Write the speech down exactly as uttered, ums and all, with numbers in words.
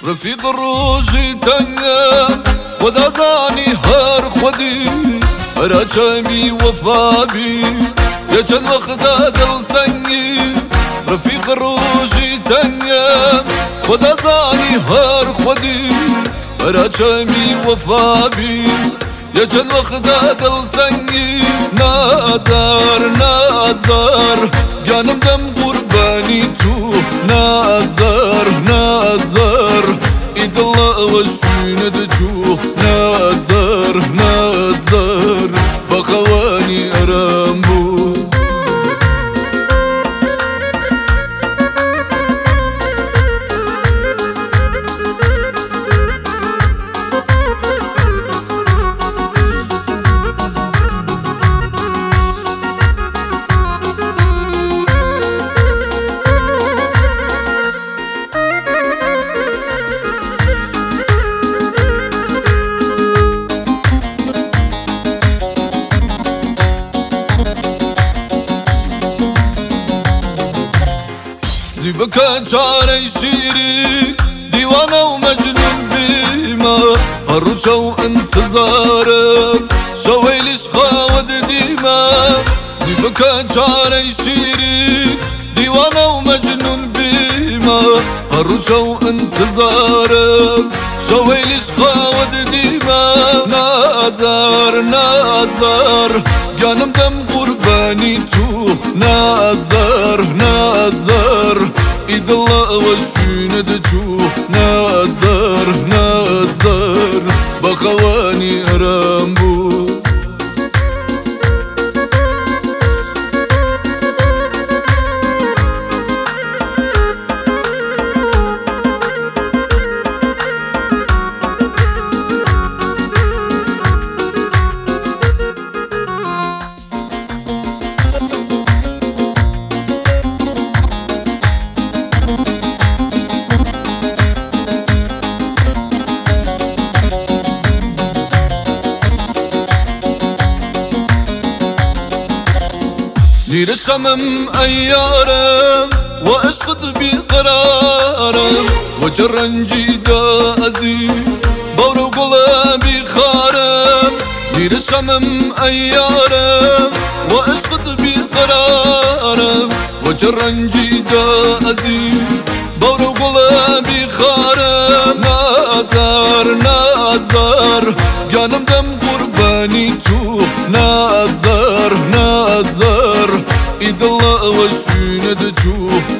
رفیق روزی تنگم خدا زانی هر خودی هر چمی وفا بی یا چند وقت دل سنگی رفیق روزی تنگم خدا زانی هر خودی هر چمی وفا بی یا چند وقت دل سنگی نازار نازار جانم دم قربانی تو نازار نازار اید الله و شوینه دجو نازار نازار بخوانی ارام بود دی بکن چاره شیری دیوانه و مجنون بیما هر رو شو انتظارم شویلش خواود دیما دی بکن چاره شیری دیوانه و مجنون بیما هر رو شو انتظارم شویلش خواود دیما نازار نازار جانم دم قربانی تو نازار نازار اید الله و شوینه دجو نازار نازار بخوانی ارام بود دير الشمم أيارم وأسقط بقرارم وجرنجي دازي بورو قلبي خارم دير الشمم أيارم وأسقط بقرارم وجرنجي دازي بورو قلبي خارم نازار نازار جانم دم قرباني تو نازار نازار اید الله و شوینه دجو